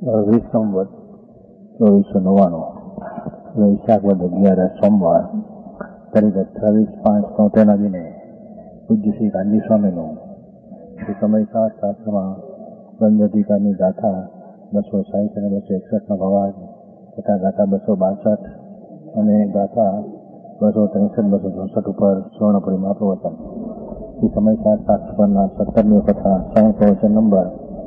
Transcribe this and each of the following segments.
વિસંવત 2499 વૈશાખ વદ 11 સોમવાર તારીખ 28/5/73 દિને પૂજ્ય શ્રી ગાંધી સ્વામીનું શ્રી સમયસાર શાસ્ત્રમાં બંધ અધિકારની ગાથા 260 અને 261 ભવાદ તથા ગાથા 262 અને ગાથા 263-264 ઉપર સ્વર્ણ પરિમા પ્રવચન શ્રી સમયસાર શાસ્ત્ર પરના 17મી કથા સાંઈ પ્રવચન નંબર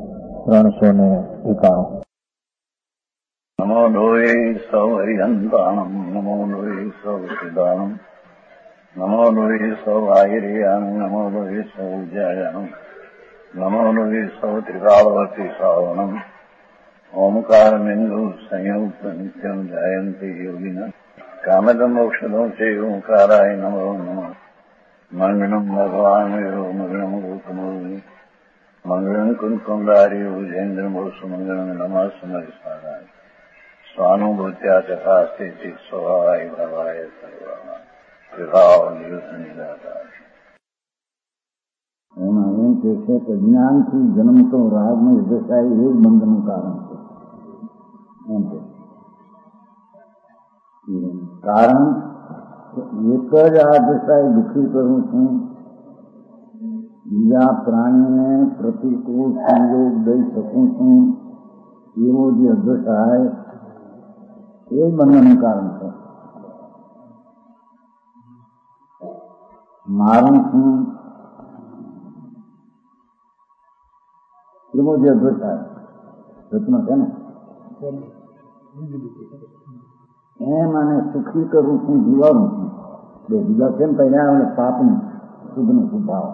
391. નમો લોહે સૌ હરિહંતાણમ નમો લોહે સૌ સિદ્ધાણમ નમો લોહે સૌ આયર્યાણમ નમો લોહે સૌ જયાણમ નમો લોહે સૌ ત્રિકાળવતી શ્રાવણમ ઓમકારમિંદુ સંયુક્ત નિત્યમ જયંતી યોગિના કામદમોક્ષદો છે ઓંકારાય નમો નમઃ મંગળમ ભગવાન મંગળમ ગૌતમોર્મિ મંગળમ કુંકુંડારી ઉજેન્દ્રમો સુમંગળમ નમઃ સમરિસ્મરાય સ્વાનુભૂત્યા ચકાસ્તે સ્વભાવાય ભવાય સર્વમાં વિભાવ નિદાતા. એમાં એમ કે છે કે જ્ઞાનથી જન્મતો રાગનો વિદશાય એ જ બંધનનું કારણ છે. એમ કે કારણ એક જ આ દશાએ દુઃખી કરું છું, બીજા પ્રાણીને પ્રતિકૂળ સંયોગ દઈ શકું છું, એવો જે અદશાય એ જ બંધનનું કારણ છે. મારું છું એવો જે અદશાય રચના છે ને એમ આને સુખી કરું છું, જીવાડું છું. બે બીજા કેમ પહેલા પાપનું શુભનો સ્વભાવ.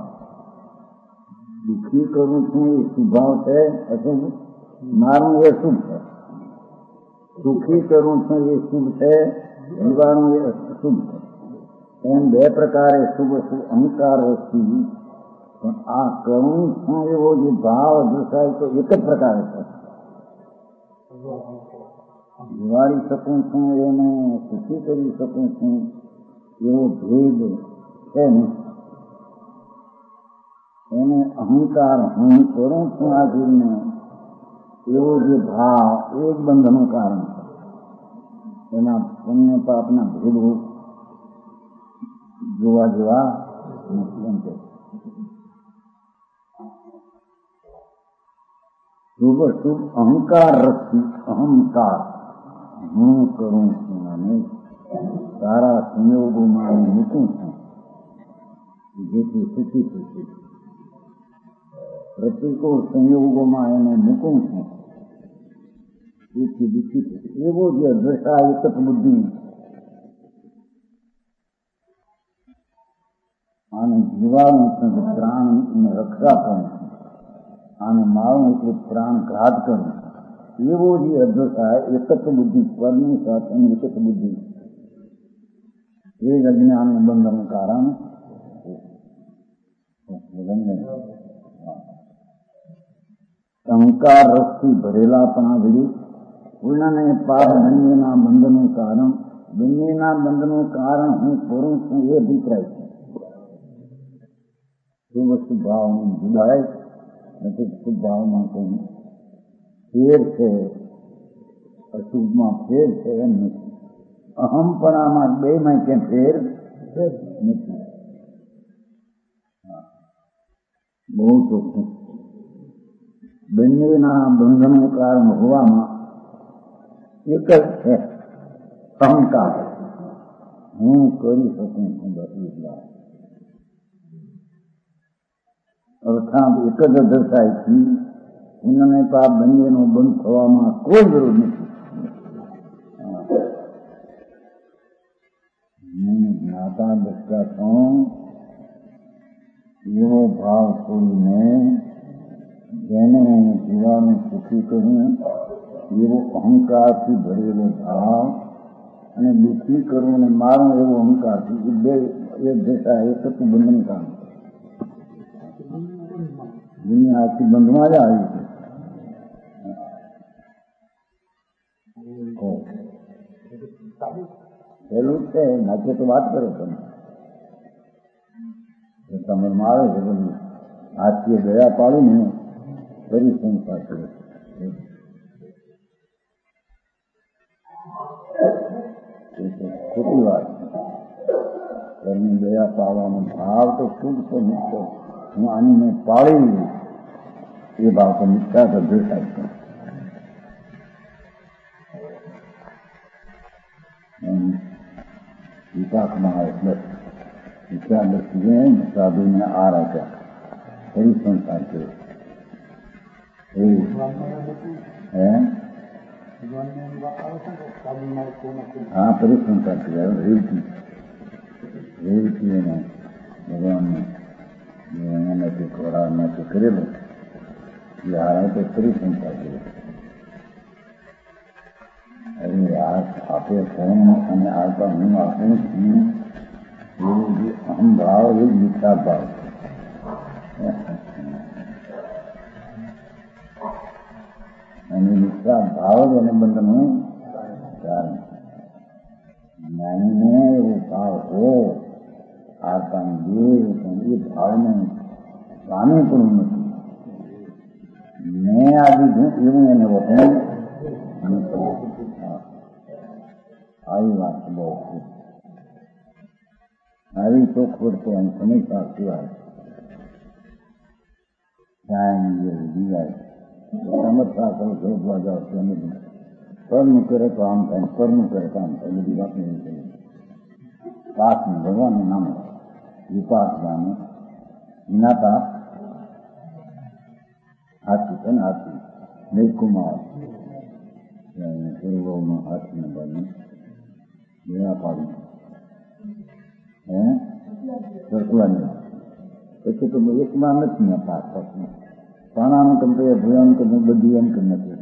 દુઃખી કરું છું એ સ્વભાવ છે અશુભ, મારું એ શુભ છે. સુખી કરું છું એ શુભ છે, જીવાણું એ અશુભ છે. એમ બે પ્રકારે શુભ અશુભ અહંકાર વસ્તુ. પણ આ કરું છું એવો જે ભાવ દર્શાય તો એક જ પ્રકારે છે. જીવાડી શકું છું, એને સુખી કરી શકું છું એવો ભેદ છે ને એને અહંકાર હું કરું છું આ જીવને એવો જે ભાવ એ જ બંધનું કારણ છે. એના પુણ્ય પાપના ભેદો જોવા જેવા નથી. એમ કે શુભ શુભ અહંકાર રસથી અહંકાર હું કરું છું અને સારા સંયોગોમાં મૂકું છું જેથી સુખી થશે. પ્રતિકૂળ સંયોગોમાં એને મૂકું છું તેથી દુઃખી થશે. એવો જે અદશા એક જ બુદ્ધિ આને જીવાણું એટલે પ્રાણને રક્ષા કરું છું, આને મારું એટલે પ્રાણ ઘાત કરું. એવો જે અદશા એક જ બુદ્ધિ પરની સાથેની એક જ બુદ્ધિ એ જ અજ્ઞાનને બંધનનું કારણ છે. અહંકાર રસથી ભરેલા પણ આ વિરુદ્ધ પૂર્ણને પાપ બંનેના બંધનનું કારણ, બંનેના બંધનનું કારણ હું કરું છું એ અભિપ્રાય છે. શુભ સ્વભાવનું જુદાય નથી, સ્વભાવમાં કોઈ ફેર છે, અશુભમાં ફેર છે એમ નથી. અહમપણામાં બેમાં ક્યાં ફેર નથી. બહુ ચોખ્ખું. બંનેના બંધનનું કારણ હોવામાં એક જ છે અહંકાર. હું કરી શકું છું બધી અર્થાત એક જ દર્શાયથી પુણ્ય પાપ બંનેનો બંધ થવામાં કોઈ જરૂર નથી. જ્ઞાતા દસતા છું એવો ભાવ છોડીને જેને હું જીવાનું સુખી કરું એવો અહંકારથી ભરેલો ભાવ અને દુઃખી કરવું ને મારું એવો અહંકારથી બે એક દશા એક જ બંધન કામ છે. દુનિયા આખી બંધમાં જ આવી છે. પેલું છે નાચે તો વાત કરો તમે મારે છે બધું હાથીએ ગયા પાડીને ફરી સંસાર કરે. એ તો ખોટી વાત છે. ઘરની દયા પાડવાનો ભાવ તો શુદ્ધ છે મુક્ત. હું આની મેં પાળી એ ભાવ તો મિથ્યા તો દેખાય છે. વિપાકમાં આવે બસ વિચાર દ્રષ્ટિએ સાધુને આ રાખ્યા ફરી સંસાર છે. હા ફરી સંસાર છે. રેવતી એને ભગવાનને એનાથી ખોરામાંથી કરેલું એ હારે તો ફરી સંસાર છે. આપે ફોન અને આવતા હું આપણું છું એવું જે અહમ ભાવ એ જ મિથ્યા ભાવ અને મિથ્યા ભાવ જ એને બંધનું કારણ. જ્ઞાનીને એવો ભાવ હો આરતાની જે એ ભાવને પામી પણ નથી. મેં આ દીધું એવું એને વતન આવી વાત બહુ આવી ચોખવટ તો એમ સમજતા સિવાય દિવાય સમજતા કરો શોધવા જાઓ સમજ પરનું કરે તો આમ થાય, પરનું કરે તો આમ થાય. બધી વાત નહીં થઈ. પાકને ભગવાનનું નામ વિપાક જાણે જ્ઞાતા હાથી છે ને હાથી નિર્કુમાર ગુરુભાવનો હાથીને બને મેળા પાડી સરકવાની પછી તો એકમાં નથી ને પાક પાણાનું કંપે ભૂયાનું કંપે બધી એમ કે નથી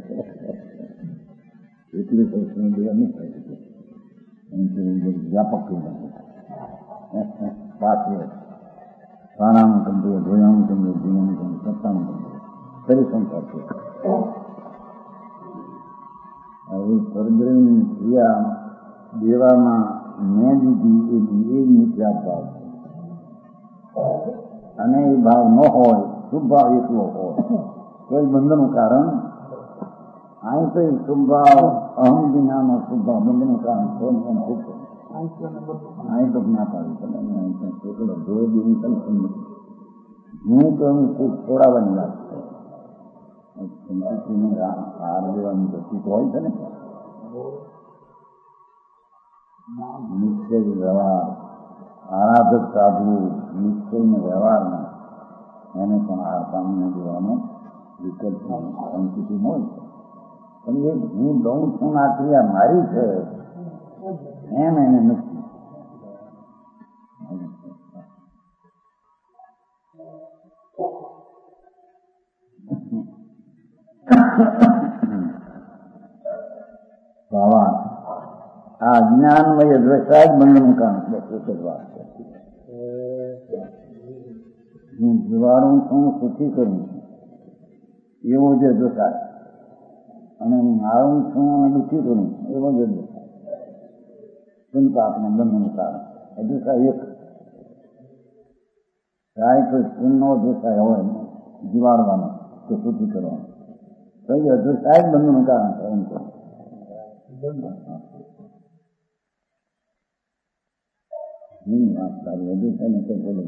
એટલી વર્ષની બધા નહીં થાય વ્યાપક પાક પાણાનું કંપે ભૂયાનું કંપે જીવનનું કંપે સત્તાનું કંપે ફરી સંસાર છે. હવે પરદ્રવની ક્રિયા દેવામાં મેં દીધી એ મિથ્યા ભાવ છે. અને એ ભાવ ન હોય શુભ ભાવ એકલો હોય કોઈ બંધનનું કારણ અહીં તો શુભ ભાવ અહમ વિનાનો શુભ ભાવ બંધનનું કારણ અહીં તો ના પાડી પડે. જો દેવી કલ્પન નથી હું તો ખૂબ છોડાવવાની વાત છે. હાર દેવાની ગતિ તો હોય છે ને નિશ્ચય વ્યવહાર આરાધક સાધુ નિશ્ચયનો વ્યવહારમાં એને પણ આ સામને દેવાનો વિકલ્પ સંસ્કૃતિ હોય છે. પણ એ હું દઉં છું આ ક્રિયા મારી છે એમ એને નથી. ભાવા આ અજ્ઞાનમય દ્રષ્ટા જ બંધનું કારણ છે. એક જ વાત છે. હું જીવાડું છું સુખી કરું છું એવો જે દ્રષ્ટા અને હું મારું છું અને દુઃખી કરું છું એવો જ દ્રષ્ટા ચિંતા આપણા બંધનું કારણ એ દ્રષ્ટા એક થાય તો પુણ્યનો દ્રષ્ટા હોય જીવાડવાનો કે સુખી કરવાનો તો એ દ્રષ્ટા જ બંધનું કારણ છે. એમ કહું વાત સારી હજુ છે ને તો બોલે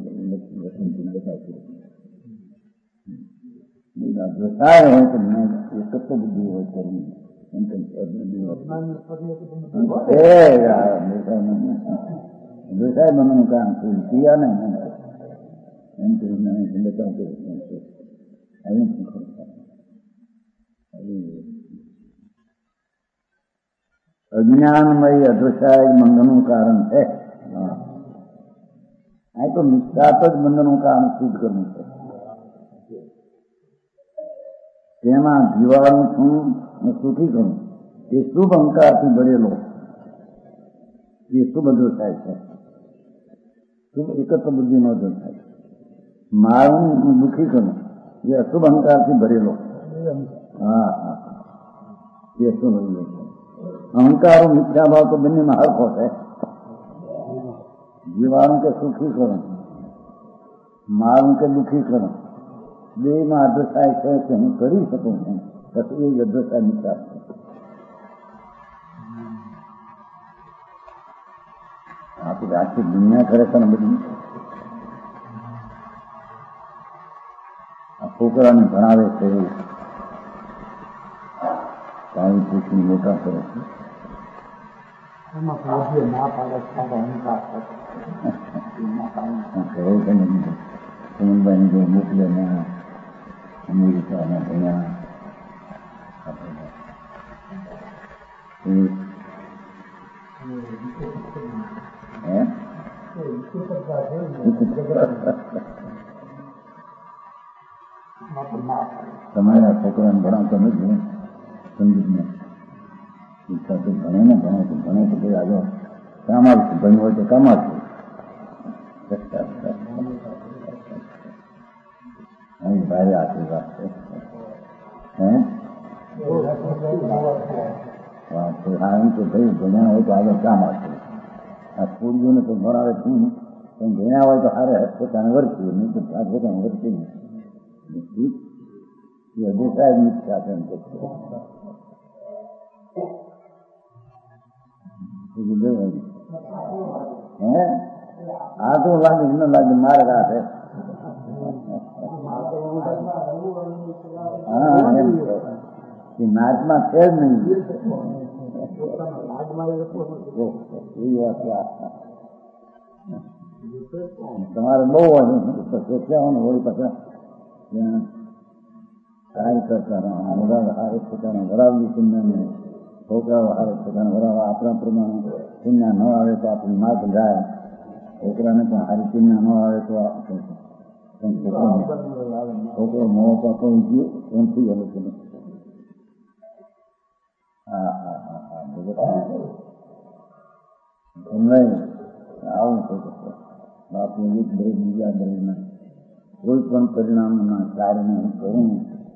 દ્રષ્ટાય હોય તો મેં એક જ બુદ્ધિ હોય કરી દ્રષ્ટાય બનવાનું કારણ થયું ક્રિયા નહીં એમ કરીને બચાવ કર્યું. અજ્ઞાનમય અદૃશ્યાય બંધનનું કારણ છે. આ તો મિથ્યાત જ બંધનનું કારણ સિદ્ધ કરવું છે. તેમાં જીવાડું છું અને સુખી કરું એ શુભ અહંકારથી ભરેલો એ શુભ અદૃશ્યાય છે. શુભ એકત્ર બુદ્ધિનો અદૃશ્યાય છે. મારું હું દુઃખી કરું એ અશુભ અહંકારથી ભરેલો હા હા એ શુભ અદૃશ્ય. અહંકારો મિથ્યા ભાવ તો બંનેમાં હરખો છે. જીવાણું કે સુખી કરો મારું કે દુઃખી કરો બે માં અદૃશ્યાય છે કે હું કરી શકું છું પછી એ અદૃશ્યાય મિથ્યા છે. આખી દુનિયા ખરેખર બધી આ છોકરાને ભણાવે છે એવું પાણી પૂછીને મોટા કરે છે. સુમનભાઈ જે મોકલે ને અમેરિકા ભણ્યા તમારા છોકરાને ભણાવતો નથી સંગીતને ઈચ્છા તો ભણે ને ભણે તો ભાઈ આગળ કામ આવશે, ભણ્યું હોય તો કામ આવશે. ભારે આશીર્વાદ છે. કારણ કે ભાઈ ભણ્યા હોય તો આગળ કામ આવશે. આ છોડીઓને તો ભણાવે છું પણ ભણ્યા હોય તો હારે પોતાને વર્તી નહીં તો પોતાને વર્તી નહીં. સાહેબ ઈચ્છા છે એમ આ તો લાગે ન લાગે મારે રાખે. હા એમ નાચમાં છે જ નહીં. તમારે બહુ હોય સોચ્યાવાનું હોય પાછા કાર્ય કરતા હારે પોતાના વરાવની ચિંતા છોકરાઓ હારે પોતાના વરાવા આપણા પ્રમાણે ચિંતા ન આવે તો આપણી માત જાય. છોકરાને પણ હારી ચિંતા ન આવે તો છોકરો મોં પાકો ગયો એમ થઈ ગયો છે. હા હા હા હા આવું છે બાપુ એક દરેક બીજા દરેકના કોઈ પણ પરિણામના કાર્યને હું કરું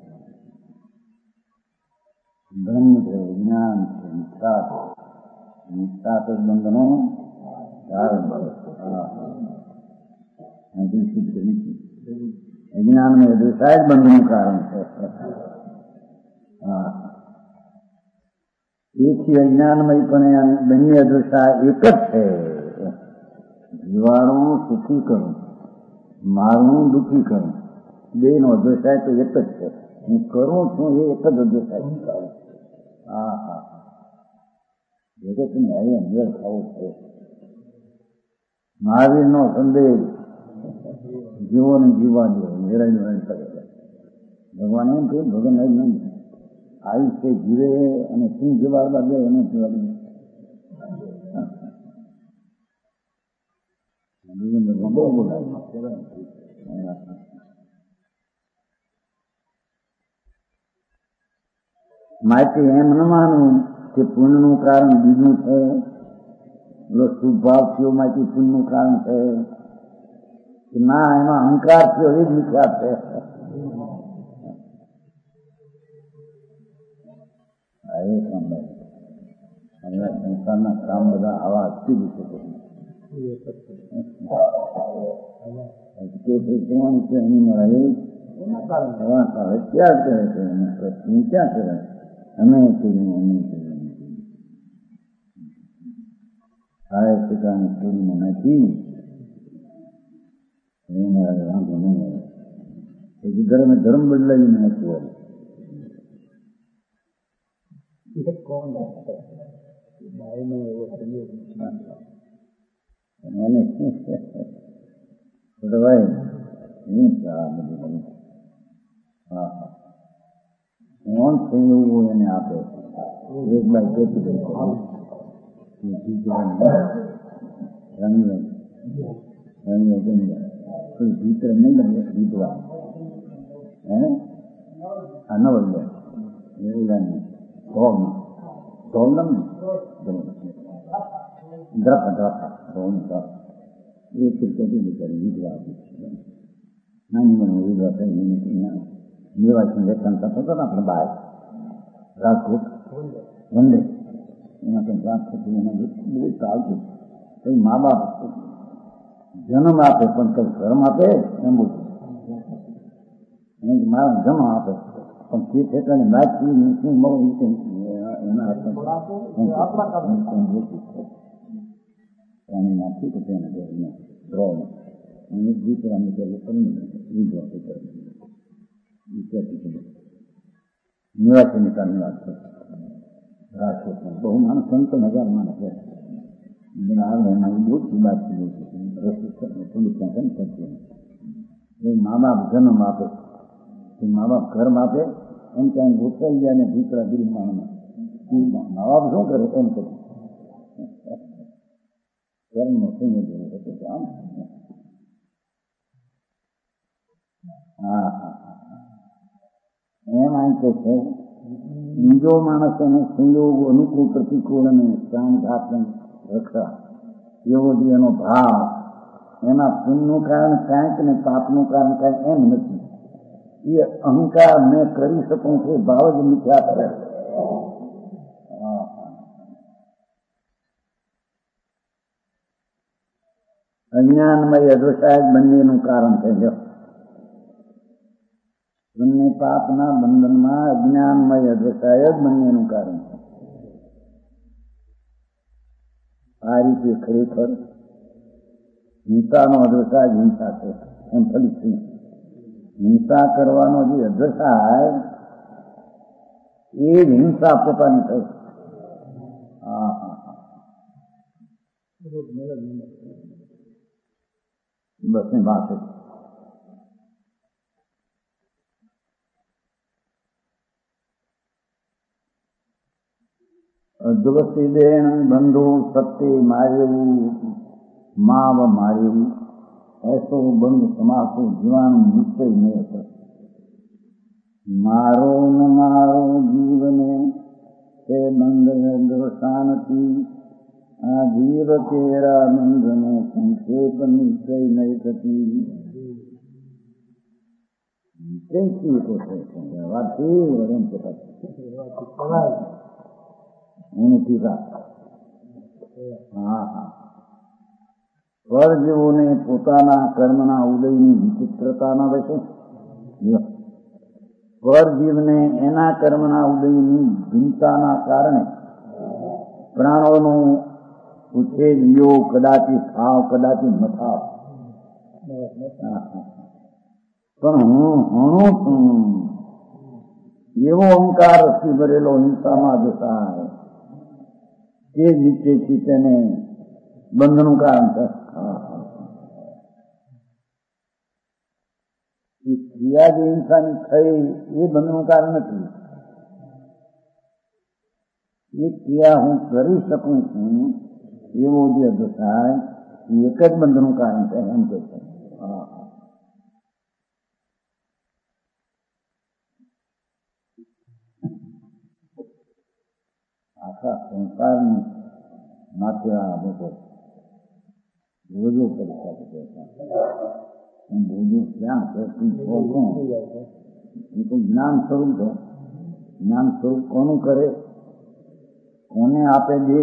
ધન છે, જ્ઞાન છે, નિષ્ઠા તો બંધનો કારણ જ્ઞાનમાં દુષા જ બંધનું કારણ છે. હા એ સિવાય જ્ઞાનમય પણ બંને દુષા એક જ છે. જીવાણું સુખી કરું, મારું દુઃખી કરું, બે નો દોષાય તો એક જ છે. હું કરું છું એ એક જ દોષાય. હા હા જગતને હવે અંદર ખાવું છે. મહાવીર નો સંદેશ જીવોને જીવવા દો, નિરાય કરે. ભગવાન એમ કહ્યું ભગવાન એમ નહીં આયુષ્ય જીવે અને શું જીવાડવા દે એને જીવાડવું. માટે એમ ન માનવું કે પુણ્યનું કારણ બીજું છે. શુભ ભાવ થયો માટે પુણ્યનું કારણ છે કે ના એમાં અહંકાર થયો એ જ વિચાર છે. સંસારના કામ બધા આવા અટકી દીધે ક્યાં કરે છે ક્યાં કરે અમે સારે પિતાની પૂરીમાં નથી વાંધો નહીં આવે ધર્મ ધર્મ બદલાવીને નથી હોય. કોણ સંયોગો એને આપે એક બાય કેપિટલ ભીતર નહીં બને વિધવા આ ન બદલે ધોલમ દ્રપ એ કેટી બિચારી વિધવા આપી નાની મને વિધવા થઈ નિર્વાચન લેખન થતો હતો ને આપણે બહાર રાજકોટ વંદે એમાં કંઈ વાત થતી એને બહુ ચાલતું. કંઈ મા બાપ જન્મ આપે પણ કંઈ ધર્મ આપે એમ બોલું મારા જન્મ આપે પણ તે ઠેકાને નાચી શું મળું એના પાણી નાખી તો તેને ઘરને ડ્રોને અને દીકરાની પહેલે તમને વિદ્યાર્થી કરે વિદ્યાર્થી નિવાસી કાળની વાત છે. રાજકોટમાં બહુ માણસ 50,000 માણસ છે. મોટી વાત છે. મા બાપ જન્મ આપે, મા બાપ ઘર આપે એમ ક્યાંય ગોઠવાઈ જાય ને દીકરા દિલમાનમાં મા બાપ શું કરે એમ કરે કર્મનો શું આમ. હા એમ આમ કે છે બીજો માણસ એને સંયોગ અનુકૂળ પ્રતિકૂળ અને પ્રાણઘાત રક્ષા એવો જે એનો ભાવ, એના પુણ્યનું કારણ કાંઈક ને પાપનું કારણ કાંઈ એમ નથી. એ અહંકાર મેં કરી શકું છું ભાવ જ મિથ્યા કરે. અજ્ઞાનમય અદ્વૈત બંનેનું કારણ છે. બંને પાપના બંધનમાં અજ્ઞાનમય અદ્વૈત બંનેનું કારણ છે. આ રીતે ખરેખર હિંસાનો અદ્વૈત હિંસા છે એમ ફલિત છે. હિંસા કરવાનો જે અદ્વૈત એ જ હિંસા પોતાની થઈ. બસ ની વાત હતી. અદ્વૈદેન બંધુ સત્ય માર્યું માવ માર્યું એસો બંધ સમાસો જીવાન નિશ્ચય નહીં હતો. મારો ન મારો જીવને તે બંધ દોષાનથી આ જીવ તેરા બંધનો સંક્ષેપ નિશ્ચય નહીં થતી. એની ટીકા પરજીવોને પોતાના કર્મના ઉદયની વિચિત્રતાના વિશે પરજીવને એના કર્મના ઉદયની ભિન્નતાના કારણે પ્રાણોનો ઉછેદ યોગ કદાચિત થાવ કદાચિત ન થાવ પણ હું છું એવો અહંકાર રસી ભરેલો હિંસામાં જતા તે નિશ્ચયથી તેને બંધનું કારણ છે. ક્રિયા જે હિંસાની થઈ એ બંધનું કારણ નથી. એ ક્રિયા હું કરી શકું છું એવો જે થાય એક જ બંધનું કારણ છે એમ કે છે. આખા સંસારની માથે આ બધો બોજો પરીક્ષા બોજો ક્યાં છે એ તો જ્ઞાન સ્વરૂપ છે. જ્ઞાન સ્વરૂપ કોનું કરે, કોને આપે દે,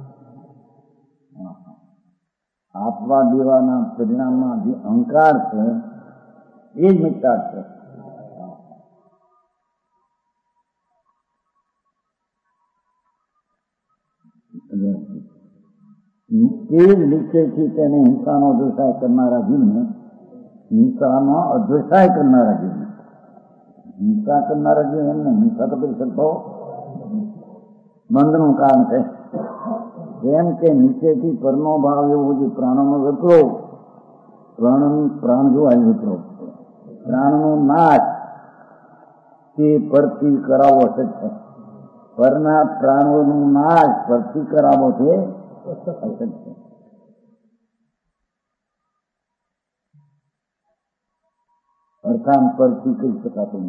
આપવા દેવાના પરિણામમાં જે અહંકાર છે એ જ મિથ્યા છે. તે જ નિશ્ચયથી તેને હિંસાનો અદ્વૈત કરનારા જીવને હિંસાનો અદ્વૈત કરનારા જીવને હિંસા કરનારા જીવ એમને હિંસા તો કરી શકતો બંધનું કારણ છે. જેમ કે નીચેથી પરનો ભાવ એવો જે પ્રાણોનો વિપ્લવ પ્રાણ જો આવી વિપ્લવ પ્રાણનો નાશ તે પરથી કરાવવો છે. પરના પ્રાણોનું નાશ પરથી કરાવો છે અર્થાત પરથી કરી શકાતું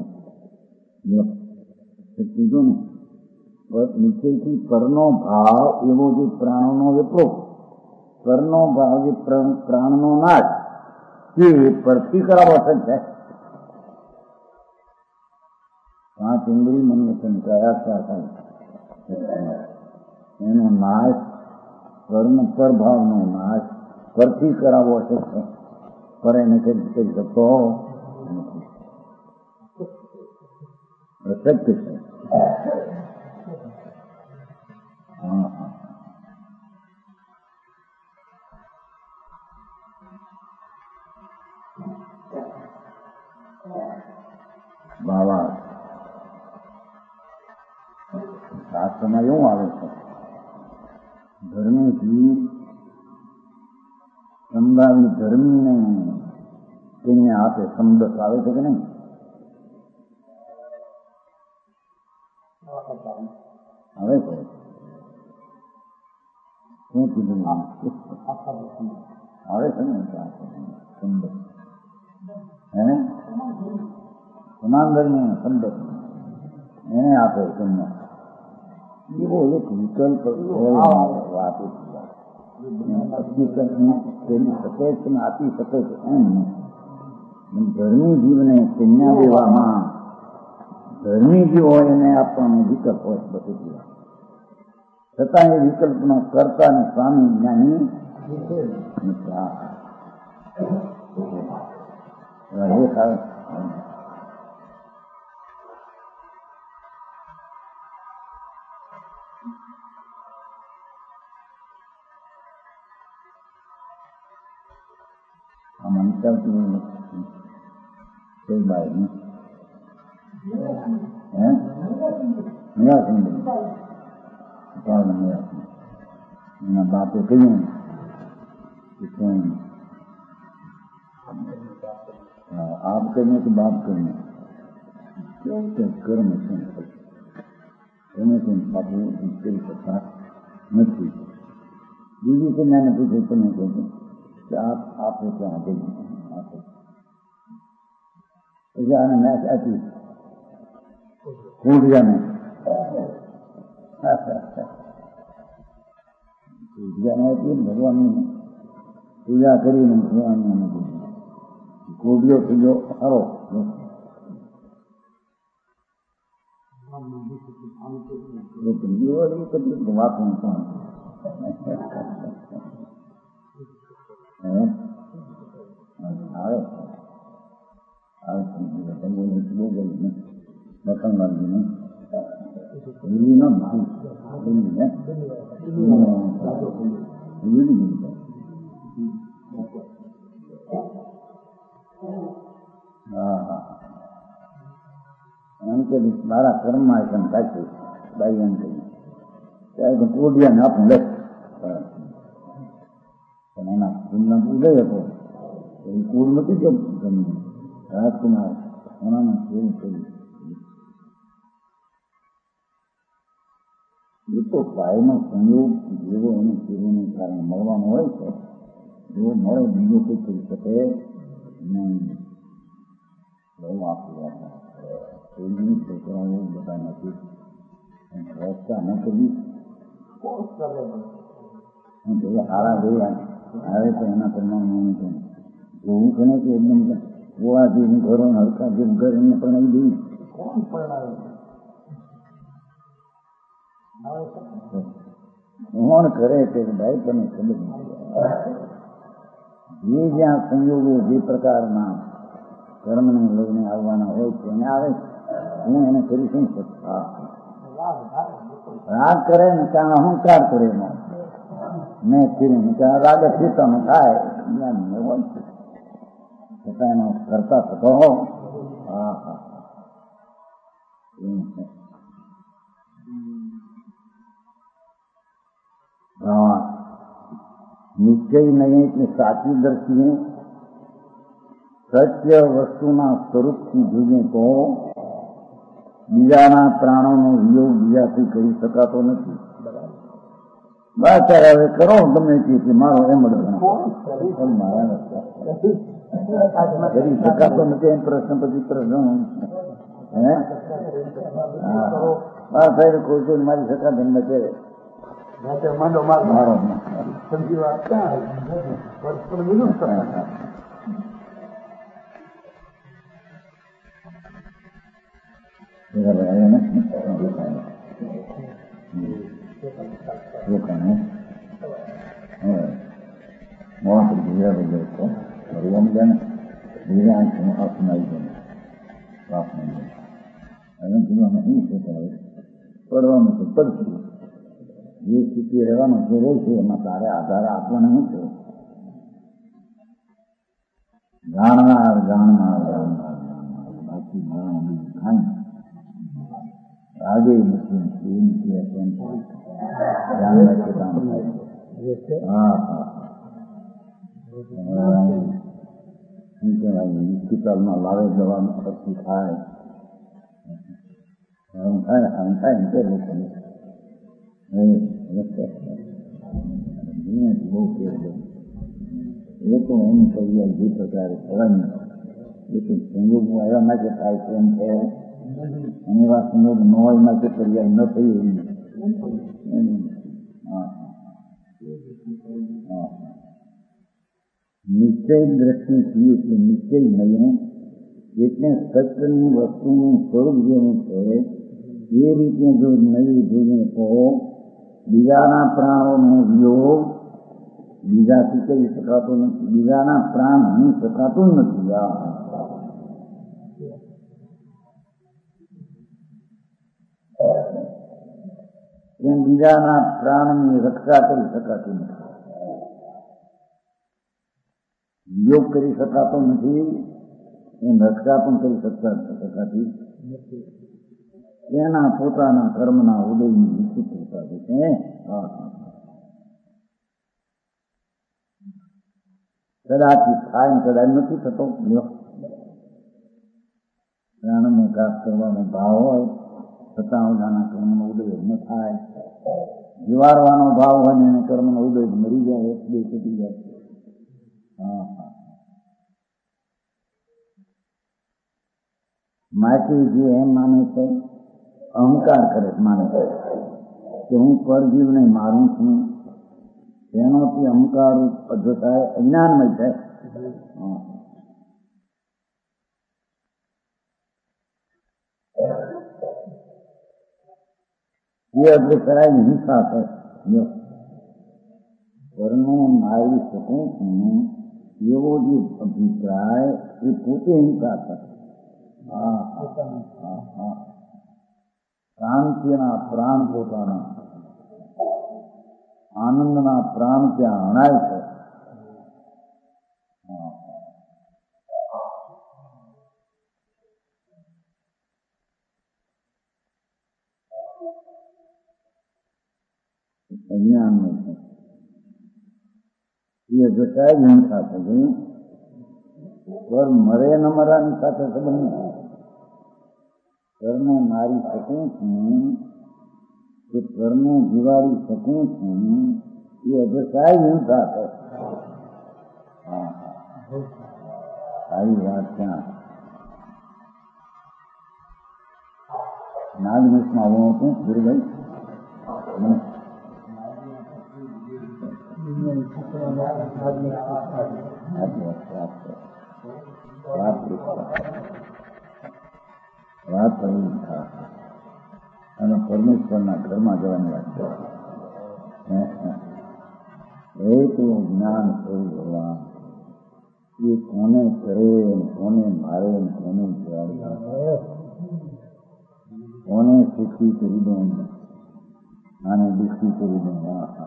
નથી. કીધું ને નીચેથી પરનો ભાવ એવો જે પ્રાણોનો વિપ્લવ પરનો ભાવ જે પ્રાણનો નાશ તે પરથી કરાવો છે. 5 ઇન્દ્રિય મનને સંકળાયા થાય એનો નાશ કર્મ પરભાવનો નાશ પરથી કરાવવો છે. પર એને કરી શકતો અશક્ય છે. શાસ્ત્રમાં એવું આવે છે, ધર્મીથી સંભાવી ધર્મીને તેને આપે સમદસ આવે છે કે નહીં? આવે છે. શું કીધું? આવે છે ને સમદસ, હે સમાન ધર્મી સમદસ એને આપે તમને. એવો એક વિકલ્પ વાત કરી શકે છે ને આપી શકે છે એમ ધર્મી જીવને કન્યા દેવામાં ધર્મી જીવ હોય એને આપવાનો વિકલ્પ હોય બધું. છતાં એ વિકલ્પનો કરતા ને સ્વામી જ્ઞાની મનસાવતી કોઈ બાઈ એના બાપે કહ્યું આપ કરીને કે બાપ કરીને કર્મ છે એને બાપુ કરી શકતા નથી. બીજી કન્યાને પૂછે તમે કહ્યું કે આપો ત્યાં જઈ આપો પછી આને મેચ આપી કુડિયાને આપી ભગવાનની પૂજા કરીને કોડિયો પૂજો સારો વાતું પણ મકનલાલજીને દિલ્હીના ભાઈ એમ કે મારા કર્મમાં એમ થાય બાઈ એમ કહ્યું ત્યારે કોડિયાને આપણું લે પણ એના કુળના ઉદય હતો એ કુળ નથી કેમ ગમ્યું રાજકુમાર એનામાં કેવું થયું એ તો પાયનો સંયોગ જેવો એને જીવનને કારણે મળવાનો હોય છે એવો મળે બીજો કોઈ કરી શકે નહીં. બહુ આશીર્વાદ કોઈની છોકરાઓ બધા નથી વ્યવસ્થા ન કરવી હારા જોયા આવે તો એના પ્રમાણે જોવું છે ને કે એકદમ ગોવાજી ઘરો હરકા જેમ ઘર એમને પરણાવી દઈ કોણ પરણાવે કોણ કરે તે ભાઈ તને ખબર જે જ્યાં સંયોગો જે પ્રકારના કર્મને લઈને આવવાના હોય છે એને આવે હું એને કરી શું શકતા રાગ કરે ને ત્યાં અહંકાર કરે મેં ફીરીને ત્યાં રાગ ચિત્તનો થાય જ્ઞાન હોય છે છતાં એનો કરતા થતો હો હા હા નિશ્ચય નહીં એટલે સાચી દ્રષ્ટિએ સત્ય વસ્તુના સ્વરૂપથી જોઈએ તો બીજાના પ્રાણોનો વિયોગ બીજાથી કરી શકાતો નથી. અત્યારે હવે કરો તમે કે મારો એમ મારા કરી શકાતો નથી એમ પ્રશ્ન પછી પ્રશ્ન હે હા સાહેબ કોઈ કોઈ મારી શકાતો નથી મારો સમજી વાત ક્યાં બીજું પડવાનું તો પડશે જે સ્થિતિ રહેવાનું છે રહેશે એમાં તારે આધાર આપવાનો શું છે જાણનાર બાકી લાગે નથી એમ ધ્યાન રાખે કામ થાય. હા હા હોસ્પિટલમાં લાવે જવાનું પછી થાય થાય ને તે લોકોને બહુ એ તો એમ કહીએ જે પ્રકારે થવાની લેકિન સંયોગો આવ્યા માટે થાય છે એમ છે અને એવા સંયોગ ન હોય માટે પર્યાય ન થઈ એવી. નિશ્ચય દ્રષ્ટિથી એટલે નિશ્ચય નહીં એટલે સત્યની વસ્તુનું સ્વરૂપ જેવું છે એ રીતે જો નહીં જોઈએ તો બીજાના પ્રાણોનો વિયોગ બીજાથી કરી શકાતો નથી, બીજાના પ્રાણ હણી શકાતું નથી. એમ બીજાના પ્રાણની રક્ષા કરી શકાતી નથી, યોગ કરી શકાતો નથી, એમ રક્ષા પણ કરી શકાતી નથી. એના પોતાના કર્મના ઉદયની વિચિત્રતા છે. કદાચ થાય ને કદાચ નથી થતો. પ્રાણને કાપ કરવાનો ભાવ હોય છતાં ઓલાના કર્મનો ઉદય ન થાય, જીવાડવાનો ભાવ હોય ને એને કર્મનો ઉદય મરી જાય, બે તૂટી જાય. માટે જે એમ માને છે, અહંકાર કરે માને છે કે હું પરજીવને મારું છું, તેનોથી અહંકાર થાય, અજ્ઞાનમય થાય. એ અગ્રસરાય હિંસા છે. પરને મારી શકું છું એવો જે અભિપ્રાય એ પોતે હિંસા છે. શાંતિના પ્રાણ પોતાના, આનંદના પ્રાણ ત્યાં હણાય છે. અજ્ઞાન છે એ જતા જ હિંસા છે. પર મરે ન મરાની સાથે સંબંધ નથી. કર્મને મારી શકું છું કે કર્મને જીવાડી શકું છું એ અભ્યસાય હિંસા છે. આવી વાત ક્યાં નાગમેશમાં આવું હતું ગુરુભાઈ? વાત અને પરમેશ્વરના ઘરમાં જવાની વાત છે. એ તો જ્ઞાન થયું ભગવાન એ કોને કરે, કોને મારે, કોને જવાડે, કોને સુખી કરી દઉં અને દુઃખી કરી દઉં.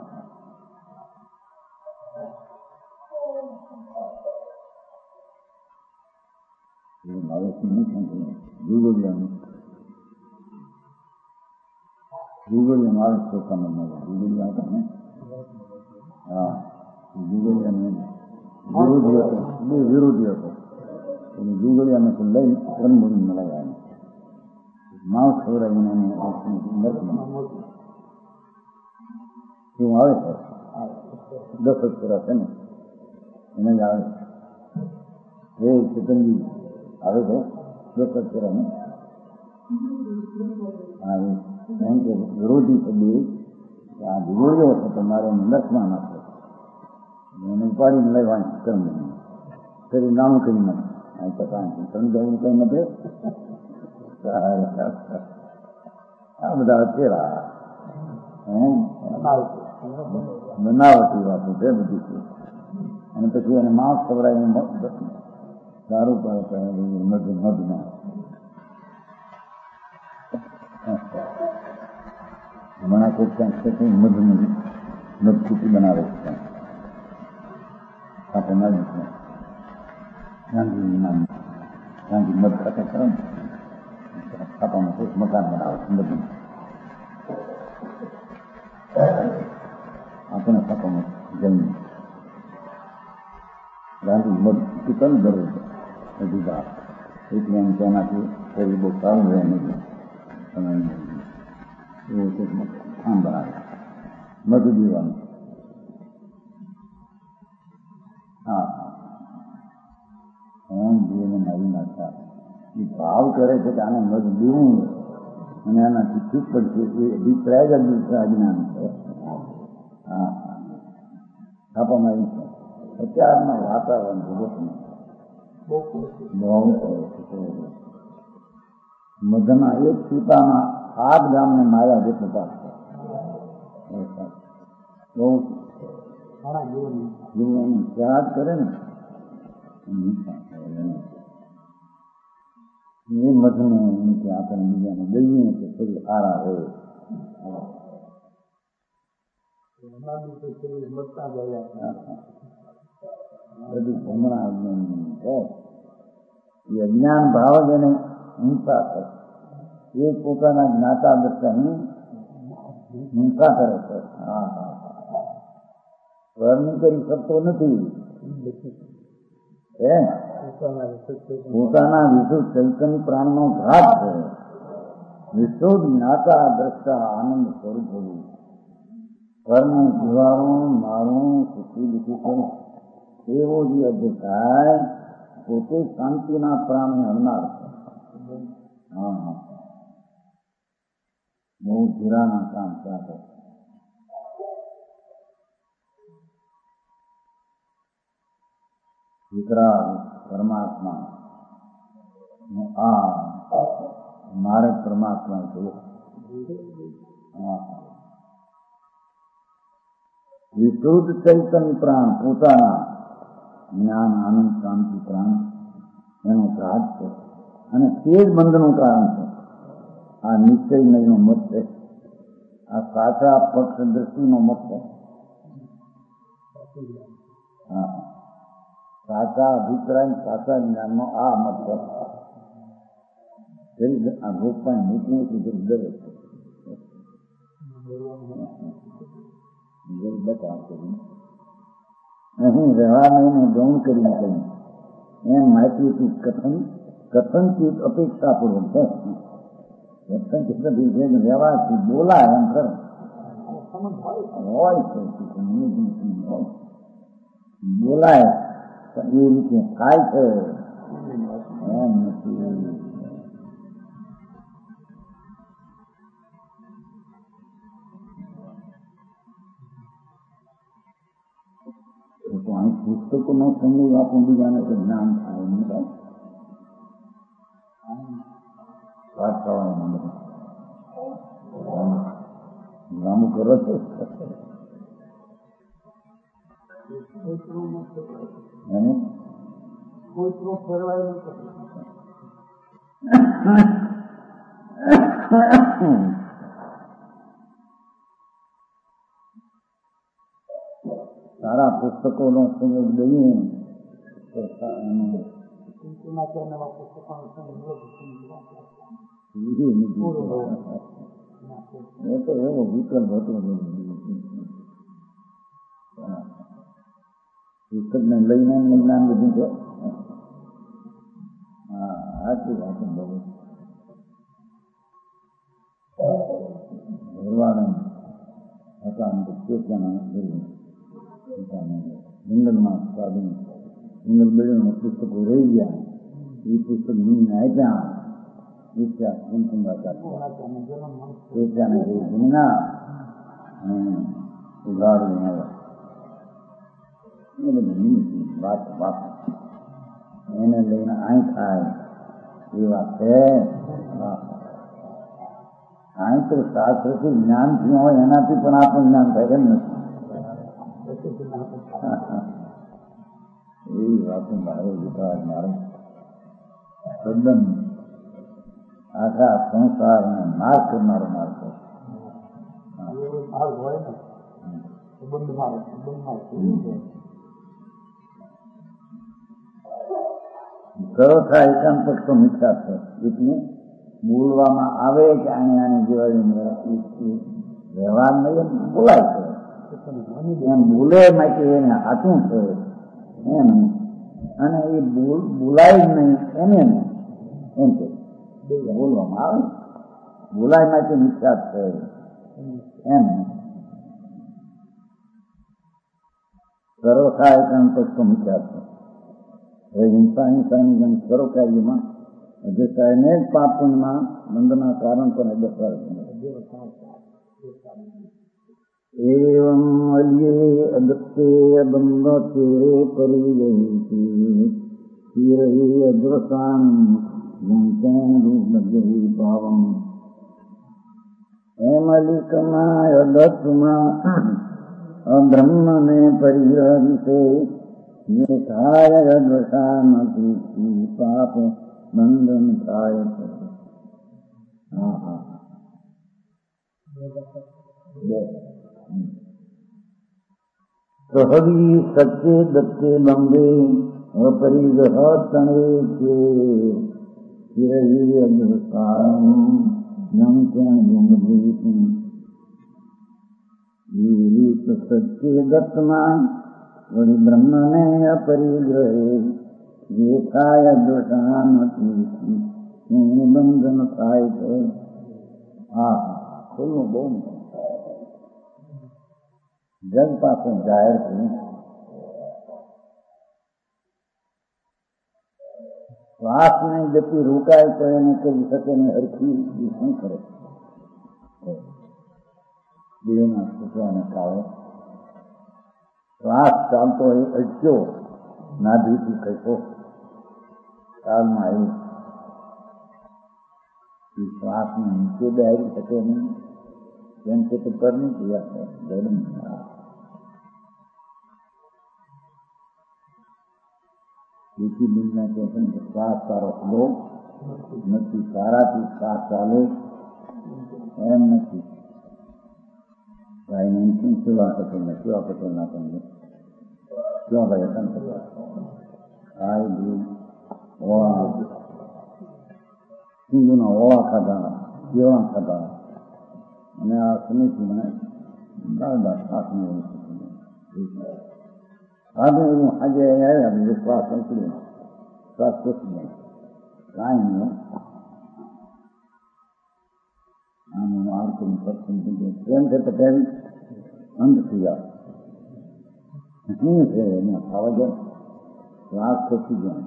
જુગલિયા માણસ પોતાનો મળે જુગલિયા હતા ને. હા, જુગલિયાને વિરોધી હતો. જુગલિયાને તો લઈ રંગભૂમિ મળાવ્યા, માણસ ખવડાવીને નર્કમાં શું આવે છે. 10 અક્ષર છે ને એને જ આવે એ ચેતનજી આવે છે 10 અક્ષર ને. એમ કે વિરોધી પદી આ વિરોધ્યો છે તમારે નર્કમાં નાખો, એને ઉપાડીને લેવાની કર્મ ફરી નામ કરી નાખે. સમજાવું કઈ નથી. આ બધા અત્યારે બનાવટી વાતો છે બધી છે. અને પછી એને માંસ ખવડાવીને સારું પડે મધમાં હમણાં કોઈ ક્યાંક છે મધકૂટી બનાવે છે. આપણે ન ગાંધી નામ ગાંધી મધ ખાતે કરો ને છાપામાં કોઈ મકાન બનાવે છે મધનું. આપણે સપોમાં જમીન ગાંધી મધ કેટલું જરૂર છે દીધા એટલે એમ તેનાથી શરીર બહુ સારું રહે નહીં તમે એવું છે ખાંડ બનાવે મધ દીવાનું હા એમ જીવને મારી નાખતા એ ભાવ કરે છે કે આને મધ દેવું અને એનાથી ઠીક પડશે એ અભિપ્રાય જ અજ્ઞાન છે. હા છાપામાં એવું છે અત્યારના વાતાવરણ જગતમાં મધના એક ટીપામાં 7 ગામને માર્યા જેટલો પાક છે. બહુ જીવન ત્યાગ કરે ને એ મધને એમથી આપણે બીજાને દઈએ કે થોડી આરા રહે. બધું ભમણા અજ્ઞાન છે એ અજ્ઞાન ભાવ જ એને હિંસા કરે એ પોતાના જ્ઞાતા દર્શાની હિંસા કરે છે. હા હા વર્ણન કરી શકતો નથી પોતાના વિશુદ્ધ ચૈતન્ય પ્રાણનો ઘાત છે. વિશુદ્ધ જ્ઞાતા દ્રષ્ટા આનંદ સ્વરૂપ હોવું કર્મ જીવાણું મારું સુખી દુઃખી એવો જે અભિપ્રાય પોતે શાંતિના પ્રાણને હરનાર છે. હા હા બહુ ધીરાના કામ ત્યાં છે. દીકરા પરમાત્મા આ મારે પરમાત્મા જોયો. વિશુદ્ધ ચૈતન્ય પ્રાણ પોતાના જ્ઞાન આનંદ શાંતિ પ્રાણ એનો ત્રાગ છે અને તે જ બંધનું કારણ છે. આ નિશ્ચય નહીનો મત છે. આ સાચા પક્ષ દ્રષ્ટિનો મત છે. હા સાચા અભિપ્રાય સાચા જ્ઞાનનો આ મત છે. આ ભોગપાય મૂકવું સુધી ડરે છે. અહીં રહેવાને ગૌણ કરીને કહ્યું એમ માહિતી કથનથી અપેક્ષાપૂર્વક છે. કથન કેટલી છે વ્યવહારથી બોલાય એમ કરે હોય છે બોલાય પણ એ રીતે થાય છે એમ નથી. અહીં પુસ્તકો નો સંયોગ આપણું બીજાને તો જ્ઞાન થાય એમ થાય વાત થવાનું નામું કરો છો સારા પુસ્તકો નો સંયોગ દઈએ એ તો એવો વિકલ્પ હતો વિકલ્પ ને લઈને જ્ઞાન બધું છે. હા સાચી વાત બહુ ભરવાડ હતા જંગલમાં સાધુ જંગલ બેડમાં પુસ્તકો રહી ગયા. એ પુસ્તક મને આપ્યા વિચાર જૂના ઉઘાડું આવ્યા વાત એને લઈને અહીં થાય એ વાત છે. અહીં તો શાસ્ત્રથી જ્ઞાન થયું હોય એનાથી પણ આપણું જ્ઞાન થાય એમ નથી. એવી વાતો મારો વિકાસ મારો તદ્દન આખા સંસારને નાશ કરનારો માર્ગ છે. કરો થાય એકાંત પક્ષ તો મિથ્યા છે. એટલે બોલવામાં આવે કે આની જેવા વ્યવહાર નહીં બોલાય છે એમ બોલે માટે એને સાચું છે એમ, અને એ બોલાય જ નહીં એને એમ કે બોલવામાં આવે, બોલાય માટે મિથ્યા છે એમ સર્વથા એકાંતસ્થ મિથ્યા છે. હવે હિંસાની જેમ સર્વકાર્યમાં અધ્યક્ષાયને જ પાપમાં બંધના કારણ પણ દર્શાવે. એવં અલ્યે અદત્તે બંધતે પરિવહી સ્થિરહી અદ્વસાન ગુંચેન ભાવમ. એમ અલિકમાં અદત્તમાં બ્રહ્મને પરિગ્રહ વિશે ये થાય અદ્વસાનથી પાપ બંધન થાય છે. પ્રહવી સચ્ચે દત્તે બંધે અપરિગ્રહ તણે છે ચિરહી અદ્વસાન સચ્ચે દત્તમાં વળી બ્રહ્મને અપરિગ્રહે જે થાય અદ્વસાનથી બંધન થાય છે. હા, ખુલ્લું બહુ જગ પાસે જાહેર થયું. શ્વાસની ગતિ રોકાય તો એને કહી શકે ને હરખી શું કરે બેના છૂટવાને કાળે શ્વાસ ચાલતો હોય અટક્યો, નાભીથી ખસ્યો, કાળમાં આવ્યું, એ શ્વાસને નીચે બેહારી શકે નહીં, કેમ કે તો પરની ક્રિયા છે. બીજી દુનિયા કહે છે ને શ્વાસ સારો સ્લો નથી, સારાથી શ્વાસ ચાલે એમ નથી. ભાઈને કેવા પટેલના કેવા પટેલના પણ કેવા ભાઈ હતા ને આય બી ઓવા સિંધુના ઓવા ખાધા, કેવા ખાધા, અને આ સમયથી મને દાદા શ્વાસની સાધુ એવું આજે આવ્યા બીજો શ્વાસ નીકળ્યો, શ્વાસ પૂછી કાંઈ નહીં. આનું આરતું સત્સંગ કેમ છે પટેલ અંત થયા શું છે એને ખાવા જાય શ્વાસ ખસી ગયા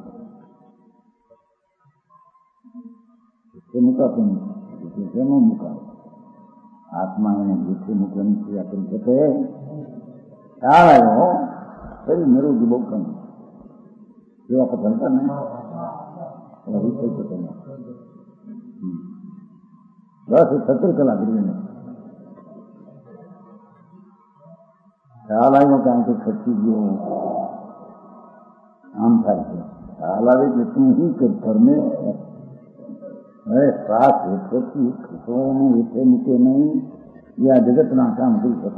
તે મુકાતું નથી, તેમાં મુકાય આત્મા એને જેથી મૂકવાની ક્રિયા કરી શકે. ખ્યાલ આવ્યો ફરી નિરોગી બહુ કમ જેવા પટેલ હતા ને વિષય પટેલ 10-17 કલાક રહીને ખ્યાલ આવ્યો કે આંખે ખસી ગયો, આમ થાય છે. ખ્યાલ આવે કે તું શું કે ઘરને હવે શ્વાસ હેઠળથી ખસો ને હેઠે મૂકે નહીં, એ આ જગતના કામ કરી શકે.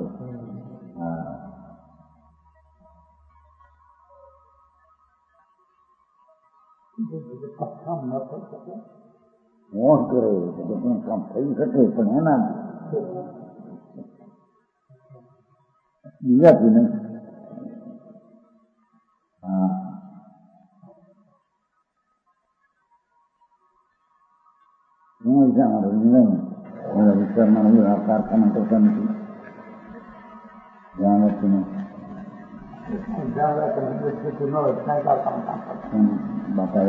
મોહ કરે જગતનું કામ થઈ શકે પણ એના બીજાથી નહીં. હા, હું વિચાર મારો વિચારમાં નહીં, આ કારખાના કરતા નથી, ધ્યાન નથી નહીં. બાપા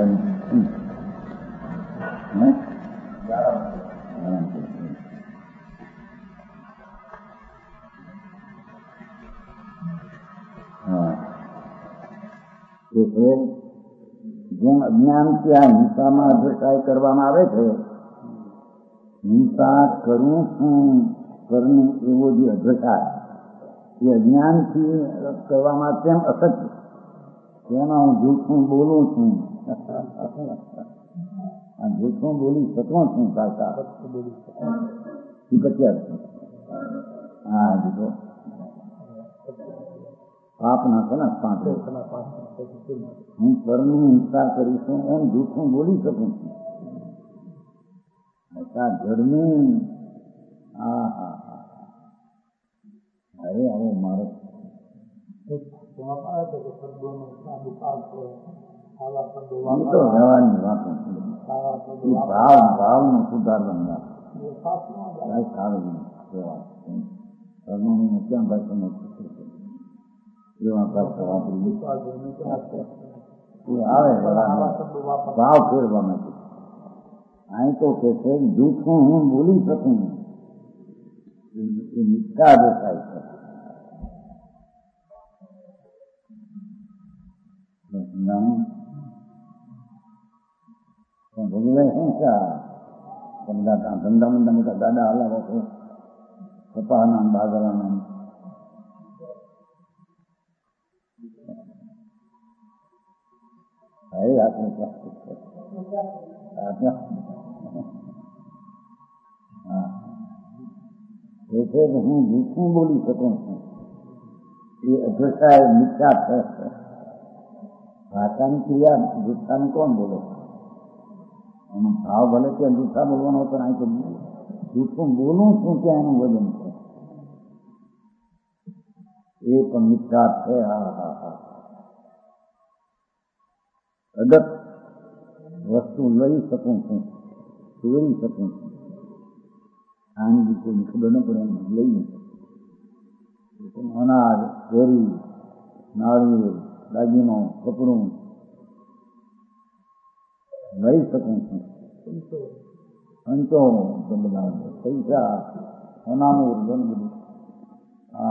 જેમ અજ્ઞાનથી આ હિંસામાં અધ્યક્ષાય કરવામાં આવે છે, હિંસા કરું છું કરું એવો જે અધ્યક્ષાય એ અજ્ઞાનથી કરવામાં તેમ અસત્ય, તેમાં હું જૂઠું બોલું છું, આ જૂઠું બોલી શકું છું, કાકા એ બચ્યા છે. હા જૂઠો પાપ નાખે ને પાંચ હું પરની હિંસા કરીશું એમ જૂઠું બોલી શકું છું. જડની હા હા અરે આવો મારો એ તો વ્યવહારની વાતો છે. ભાવનું સુધારવાનું વાત સારી સેવા ક્યાં ભાષાનો એવા ભાષા વાપરી એ આવે ભાવ ફેરવા માટે. અહીં તો કે છે જૂઠું હું બોલી શકું એ મિથ્યા દેખાય છે. ભગવાન શું છે ધંધા મંદા મોટા દાદા હલાવો છે કપાના બાજરાના હવે આપણે પ્લાસ્ટિક છે એટલે હું જૂઠું બોલી શકું છું એ અધ્યક્ષાએ મિથ્યા છે. ભાષાની ક્રિયા જૂઠાનું કોણ બોલે? એનો ભાવ ભલે ત્યાં જૂઠા બોલવાનો પણ અહીં તો જૂઠું બોલું છું ત્યાં એનું વજન છે. એ પણ મિથ્યા છે. હા હા હા અદત વસ્તુ લઈ શકું છું, ચોરી શકું છું. આની બી કોઈને ખબર ન પડે એમ લઈ શકું. અનાજ, ચોરી, નાળિયેર, દાગીનો, કપડું લઈ શકું છું. અંચો બધા પૈસા સોનાનું ઘણું બધું હા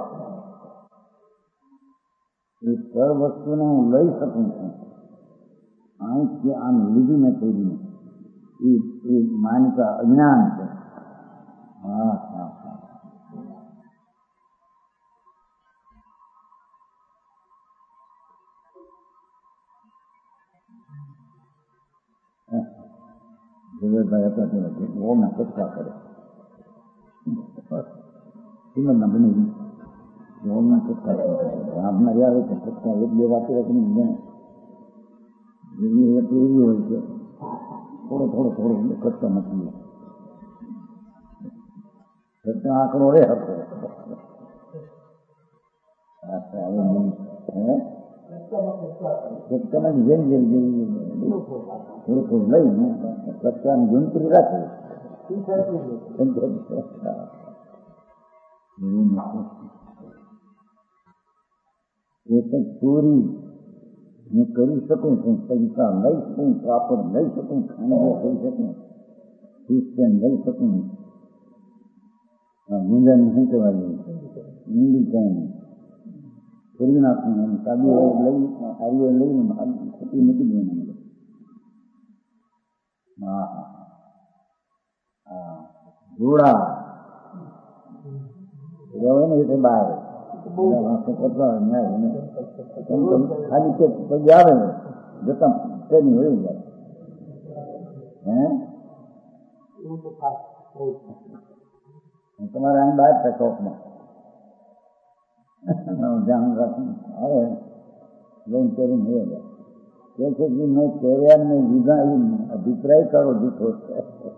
એ સર વસ્તુને હું લઈ શકું છું. અહીંથી આમ લીધી ને ચોરી એ માન્યતા અજ્ઞાન છે. હા હા હા જગતભાઈ હતા ત્યાં ઓના કચ્છા કરે શ્રીમદના બની ઓના કચ્છા કરે આપના યાદ છે કચ્છા એક બે વાત રાખીને બને એવી હોય છે. થોડો કચ્છા નથી કચ્છા આંકડો રે હતો કચ્છામાં જેમ થોડું લઈને કચ્છાની ગણતરી રાખે એ કંઈક ચોરી હું કરી શકું છું. પૈસા લઈ શકું, કાપડ લઈ શકું, ખાંડ થઈ શકું, ક્રિશ્ચિયન લઈ શકું. ગુંજાની શું કહેવાય હિન્દી કઈ કરી નાખું એમ સાદી લઈ હારીઓ લઈને ખોટી મૂકી દેવાનું. હા હા હા ઘોડા હોય ને એટલે બહાર ખાલી કે પગ આવે ને જતા ટ્રેનિંગ વળી જાય. તમારે આમ બહાર છે ચોકમાં ધ્યાન રાખવું આવે લઈને કરીને હે કે છે કે મેં પહેર્યા ને લીધા એ અભિપ્રાય કરો જૂઠો છે.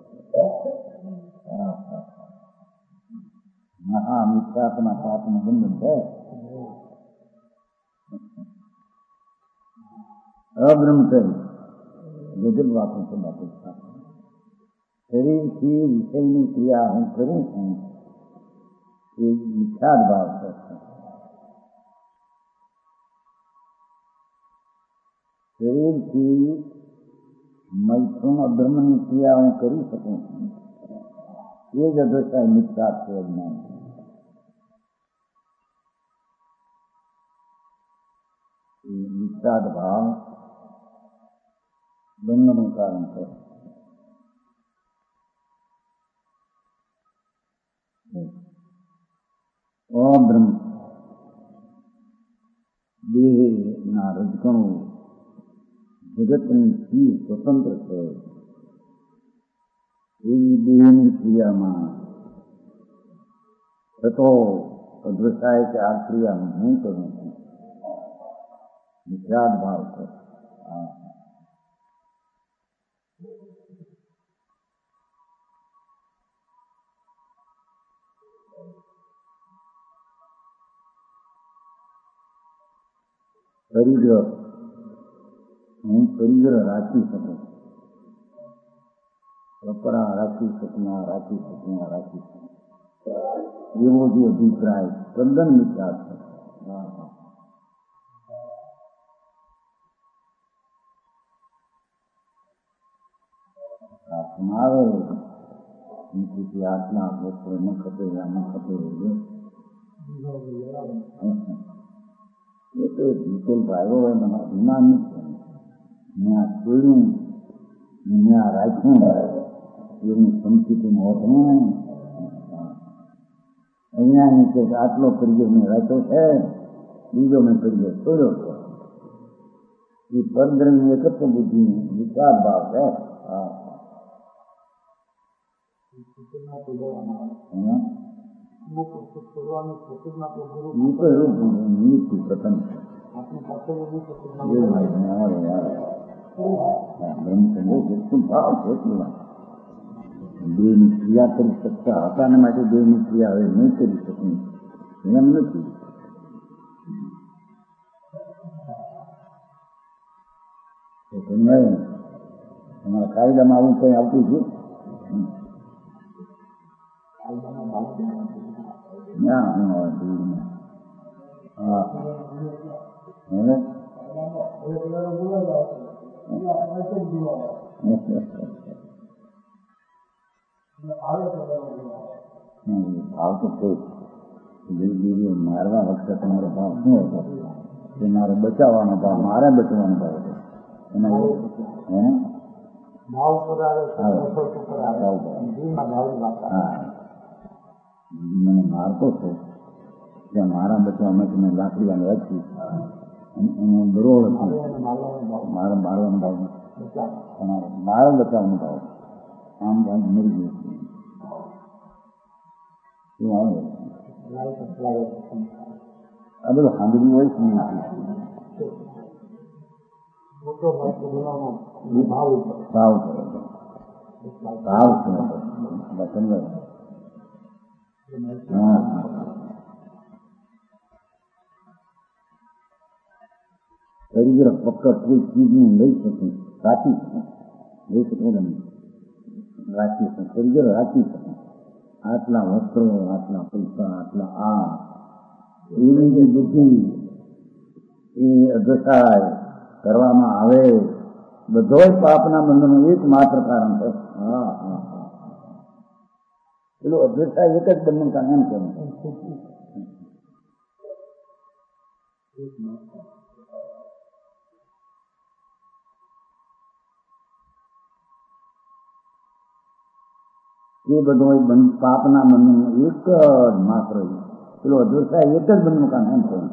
મહા મિથ્યાત્મા પાપનું બંધન છે. અબ્રહ્મચરી ગજબ વાતો છે બાપુ. શરીરથી વિષયની ક્રિયા હું કરું છું એ મિથ્યાદ ભાવ છે. શરીરથી મૈથુન અબ્રહ્મની ક્રિયા હું કરી શકું છું એ જ અદૃશ્ય મિથ્યાદ છે. અજ્ઞાન મિથ્યાદ ભાવ બંધનું કારણ છે. અબ્રહ્મ દેહના રજકણું જગતની ચીજ સ્વતંત્ર છે. એવી દેહની ક્રિયામાં થતો અદ્વૈતાય કે આ ક્રિયા હું કરું છું મિથ્યાદ ભાવ છે. પરિગ્રહ હું પરિગ્રહ રાખી શકું, કપડા રાખી શકું, રાખી શકું, રાખી શકું, એવો જે અભિપ્રાય તદ્દન મિથ્યા છે. આવે આટલા લોકો ન ખપે ન ખપે એ તો બિલકુલ ભાઈઓ હોય મને અભિમાન નથી. મેં આ જોયું, મેં આ રાખ્યું એની સંસ્કૃતિ હોતું. અહીંયા નીચે આટલો પરિચય મેં રાખ્યો છે, બીજો મેં પરિચય છોડ્યો છે. એ પરદ્રમની એકત્ર બુદ્ધિ વિચાર ભાવ છે. પ્રથમ ભાવ છે. દેહની ક્રિયા કરી શકતા હતા ને માટે દેહની ક્રિયા હવે નહીં કરી શકું એમ નથી. તમારા કાયદામાં આવું કઈ આવતું છે? ના હું હા ભાવ તો કોઈ મારવા વખતે તમારો ભાવ શું હતો? એ મારે બચાવવાનો ભાવ, મારે બચવાનો ભાવ હતો. એના મને મારતો છો ત્યાં મારા બચવામાં તમે લાકડી રાખી હું બરોળ હતું. મારે મારવાનો ભાવ મારો બચાવવાનો ભાવ આમ ભાઈ મરી ગયું. શું આવે આ બધું સાંભળ્યું હોય છે. ભાવ છે પરિગ્રહ ફક્ત કોઈ ચીજનું લઈ શકું, રાખી શકું, લઈ શકું રાખી શકું, પરિગ્રહ રાખી શકું. આટલા વસ્ત્રો, આટલા પૈસા, આટલા આ એવી જે બુદ્ધિ એ અધસાય કરવામાં આવે બધો જ પાપના બંધનનું એકમાત્ર કારણ છે. હા હા હા પેલું અધસાય એક જ બંધન કારણ એમ કેમ એ બધો પાપના બંધનનું એક જ માત્ર પેલો અધસાય એક જ બંધનનું કારણ એમ કેમ.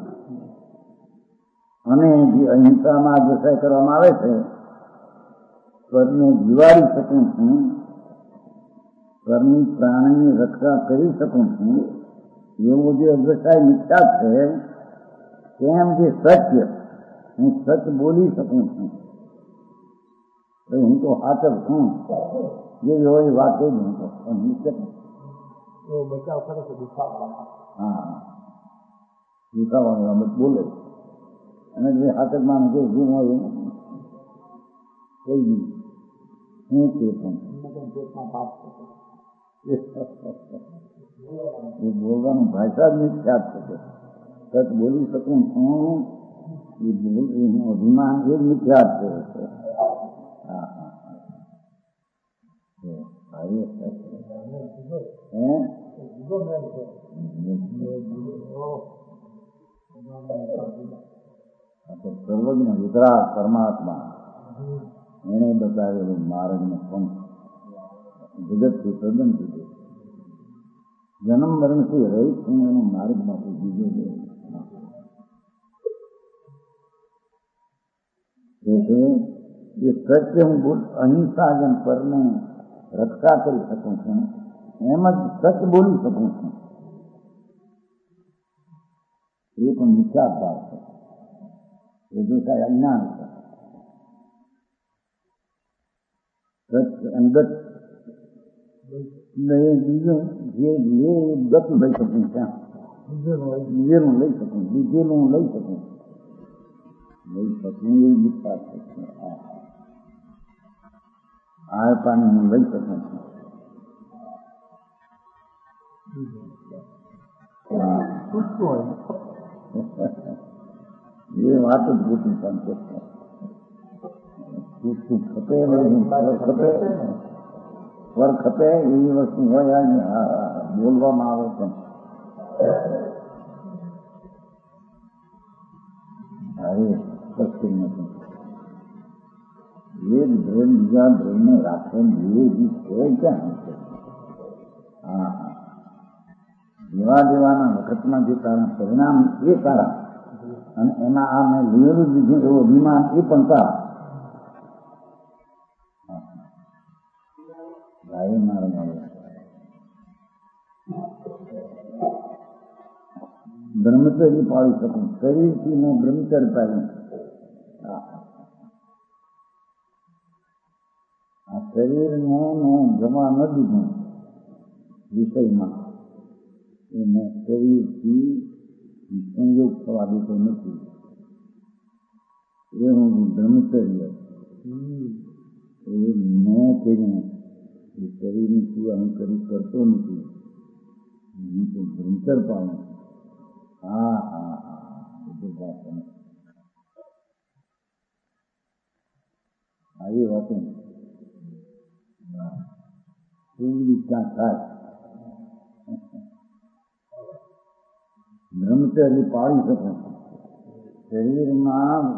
અને જે અહિંસામાં અધસાય કરવામાં આવે છે સ્વરને જીવાડી શકું છું, સ્વરની પ્રાણીની રક્ષા કરી શકું છું, એવો જે અધસાય મિથ્યા છે તેમ જે સત્ય હું સચ બોલી શકું છું. હું તો હાચર છું જે હોય વાત કહી દઉં તો બચાવ કરે છે. હા દુખાવાની બાબત બોલે અને જે હાથક માણસ જે ગુણ હોય કહી દીધું હું તે પણ એ બોલવાનું ભાષા જ મિથ્યા છે. સચ બોલી શકું છું એ હું અભિમાન એ જ મિથ્યા છે. હા હા સર્વજ્ઞ વિતરાગ પરમાત્મા એને બતાવેલું માર્ગને પંથ જગતથી તદ્દન જુદું. જન્મ મરણથી રહિત હું એનો માર્ગમાંથી બીજો એ સત્ય હું અહિંસા જેમ પરને રક્ષા કરી શકું છું એમ જ સત્ય બોલી શકું છું. એ પણ મિથ્યા ભાવ છે. એ જો કાંઈ અજ્ઞાન છે. સત્ય અંદર બીજું જે લે એ ગત લઈ શકું ત્યાં બીજેનું લઈ શકું, બીજેનું લઈ શકું. લઈ શકું એ વિશ્વાસ છે. આ પાણી હું લઈ શકું છું. એ વાત જ ખોટી સંતોષ છે. પૂછતું ખપે ખપે સ્વર ખપે એવી વસ્તુ હોય બોલવામાં આવે પણ નથી. એક બ્રેન બીજા બ્રેનને રાખે એ ક્યાં છે? હા, જેવા જેવાના વખતમાં જે તારા પરિણામ એ તારા અને એના આ મેં લીધેલું લીધું એવો અભિમાન એ પણ તારા. ગાય મારે બ્રહ્મચર્ય પાળી શકું. શરીરથી મેં બ્રહ્મચર્ય પાડ્યું. આ શરીરને મેં જમા ન દીધું વિષયમાં. એ મેં શરીરથી સંયોગ થવા દેતો નથી. એ હું બ્રહ્મચર્ય એ મેં કરીને એ શરીરની ક્રિયા હું કરી કરતો નથી. હું તો બ્રહ્મચર્ય પાડું. હા હા હા, બધું વાત આવી વાતો એવી ક્યાં થાય? બ્રહ્મચર્ય પાળી શકું. શરીરમાં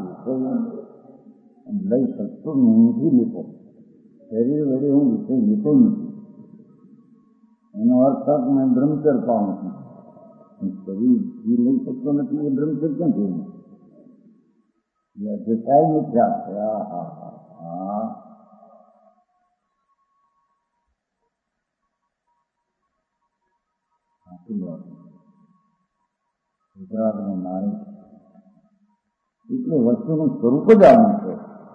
લઈ શકતો નથી લેતો. શરીર વડે હું વિષય લેતો નથી. એનો અર્થ મેં બ્રહ્મચર્ય પાડું છું. શરીર જે લઈ શકતો નથી એ બ્રહ્મચર્ય ક્યાં થયું? જતાય મિથ્યા છે. હા હા હા, ગુજરાતને મારે એટલે વસ્તુનું સ્વરૂપ જ આવું છે.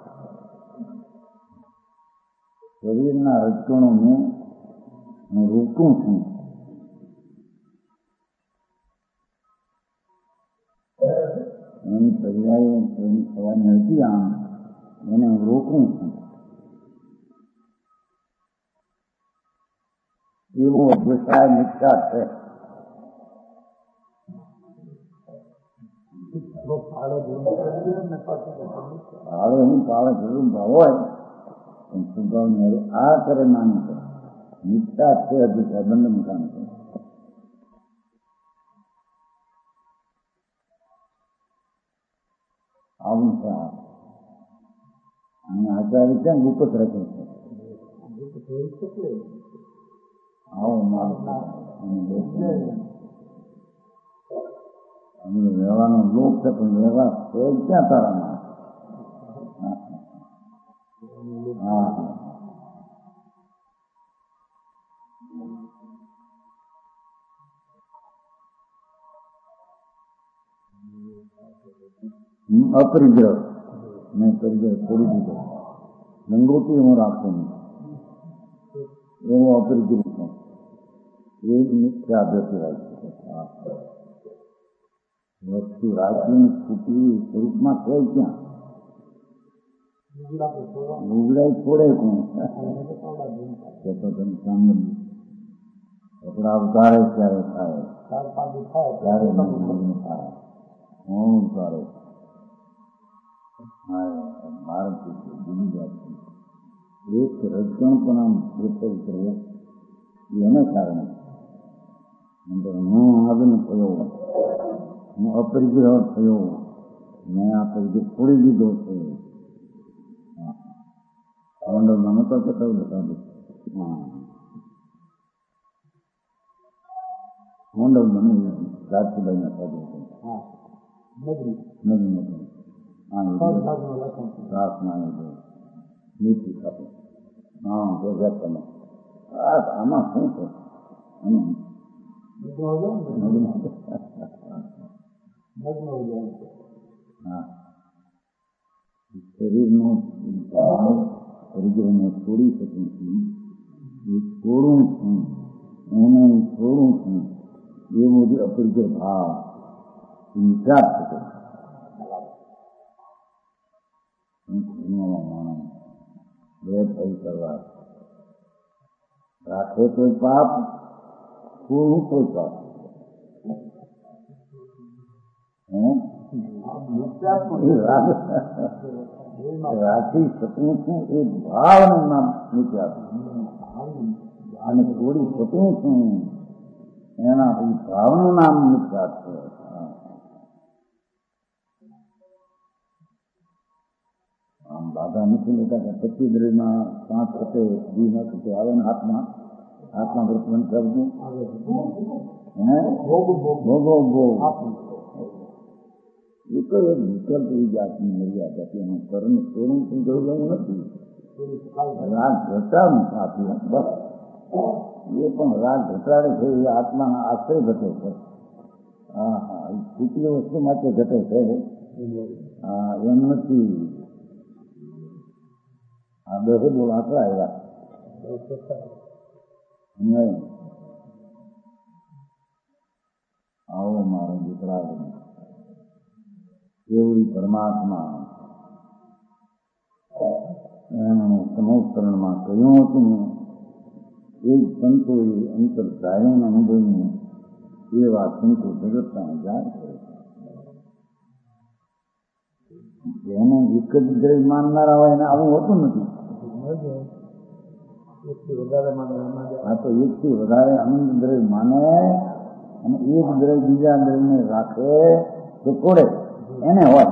શરીરના રજકણોને હું રોકું છું. એની પર્યાય એની થવાની હતી આમ એને હું રોકું છું. એવો અભ્યાસ મિથ્યા છે. હવે હું પાવે જરૂર ભાવ હોય પણ સ્વભાવને હવે આ કરે માની છે મિથ્યા છે. અભિપ્રાય બંને મુકામ છે. આવું છે. અને આચાર્ય ક્યાં ગુપ્ત રખે છે? આવો માલ રહેવાનો લોક છે પણ રહેવા છે ક્યાં તારામાં? હા, અપરિગ્રહ મેં પરિગ્રહ છોડી દીધો. લંગોટી હું રાખું નહીં એવો અપરિગ્રહ છું. એ મિથ્યા અભ્યર્થિવાય છે. વસ્તુ રાખીને છૂટી સ્વરૂપમાં છે ક્યાં? લુગડાઈ છોડે કોણ? કપડા ઉતારે ત્યારે થાય ત્યારે થાય. હું ઉતારે ભારત બીજી વાત છે. એક રજગણ પણ આમ ઉતરવો એને કારણે હું આગળ થયો, હું અપરિગ્રહ થયો, મેં આ પરિગ્રહ છોડી દીધો છે. મંડળમાં નતો કહેતા બતાવું. મંડળ મને રાજકુભાઈને સાધુ નથી પ્રાર્થના નીતિ સાથે હા પ્રોજેક્ટ તમે આમાં શું છે? હા, શરીરનો ભાવ પરિગ્રહને છોડી શકું છું. એ છોડું છું, એને છોડું છું. એ બધું અપરિગ્રહ ભાવ પ્રાપ્ત કરે. દુનિયામાં માણસ બે થઈ કરવા રાખે તો પાપ, પૂરું તો પાપ. રાખી શકું છું એ ભાવનું નામ નીકળ્યા અને છોડી શકું છું એના ભાવનું નામ નીકળ્યા છે. આમ બાધા નથી લેતા કે 25 દ્રવ્યમાં 5 ખપે 2 ન ખપે આવે ને હાથમાં વર્તન કરવું ભોગો એ તો એક વિકલ્પ એવી જાતની મર્યાદા છે. એનું કર્મ છોડવું પણ જરૂર નથી. રાગ ઘટાડું આપી બસ એ પણ રાગ ઘટાડે છે એ આત્માના આશ્રય ઘટે છે. હા હા એ છૂટી વસ્તુ માટે ઘટે છે. હા એમ નથી. આ દસે બોલ આટલા આવ્યા નહીં. આવો મારો દીકરા કેવડી પરમાત્મા એમણે સમોકરણમાં કહ્યું હતું એ જ સંતોએ અંતર સાયના અનુભવની એ વાત સંતો જગતના જાણ કરે છે. એને એક જ દ્રવ્ય માનનારા હોય એને આવું હોતું નથી. આ તો એકથી વધારે અનંત દ્રવ્ય માને અને એક દ્રવ્ય બીજા દ્રવ્યને રાખે તો છોડે એને હોય.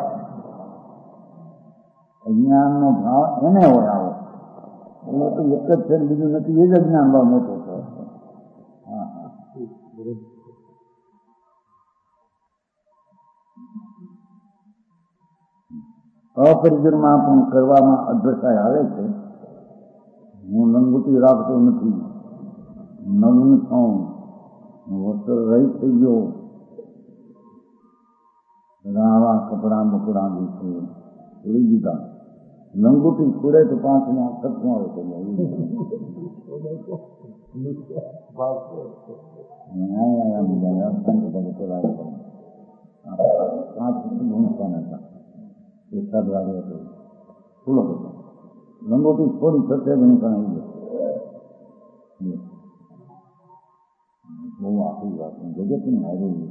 અજ્ઞાનનો ભાવ એને હોય. આવો એટલે તો એક જ છે બીજું નથી. એ જ અજ્ઞાન ભાવ મોટો છે. હા હા અપરિજનમાં પણ કરવામાં અધ્વસાય આવે છે. હું લંગોટી રાખતો નથી, નગ્ન છું, વસ્ત્ર રહી થઈ ગયો, આવા કપડા બકડા છે છોડી દીધા. લંગોટી છોડે તો 5માં 6માં આવે છે. એકાદ વાગે હતો ફૂલો હતો. લંગોટી થોડી થશે ઘણું આવી ગયો. બહુ આખી વાત જગતની હારી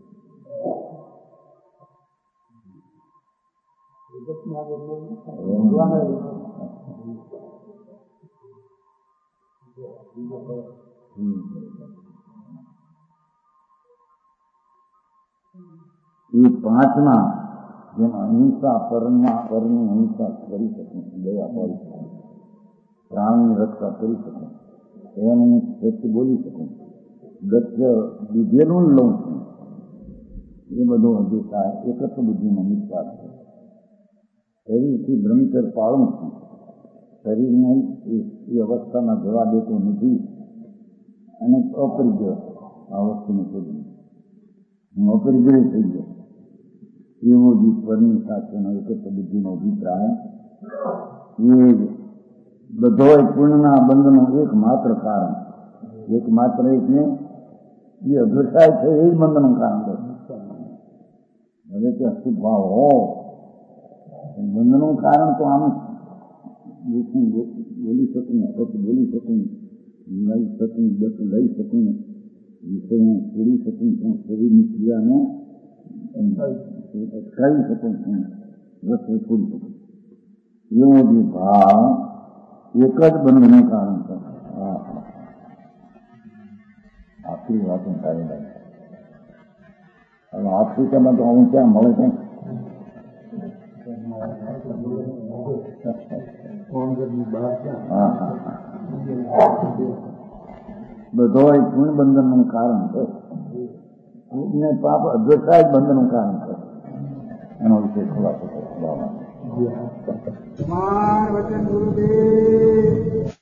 એ 5માં જેમ અહિંસા પરની અહિંસા કરી શકું, દયા પાડી શકું, પ્રાણની રક્ષા કરી શકું, એનું સત્ય બોલી શકું, ગત્ય દીધેલું લઉં છું, એ બધો હજુ થાય એકત્ર બુદ્ધિનો નિસ્વાર છે. શરીરથી બ્રહ્મચર પાળું છું, શરીરને એ અવસ્થામાં જવા દેતો નથી અને અપરિગ્રહ આ વસ્તુને છોડી હું અપરિગ્રહ થઈ ગયો. એવો જ ઈશ્વરની સાથેનો એકત્ર બુદ્ધિનો અભિપ્રાય એ બધો પૂર્ણના બંધનું એકમાત્ર કારણ, એકમાત્ર એટલે એ અધ્વસાય છે એ જ બંધનું કારણ છે. હવે કે અશુભાવ હો બંધનું કારણ તો આમ બોલી શકું, સત બોલી શકું, લઈ શકું, દત્ત લઈ શકું, વિષયને છોડી શકું છું, શરીરની ક્રિયાને અટકાવી શકું છું, રસ્તે છોડી શકું. એવો જે ભાવ એક જ બંધનું કારણ છે. આખરી વાતો સારી લાગે. હવે આફ્રિકામાં તો આવું ક્યાં મળે છે? બધો પૂર્ણ બંધનનું કારણ છે. પૂર્ણ પાપ અધ્વસાય બંધનનું કારણ છે. એનો વિશે ખુલાસો છે.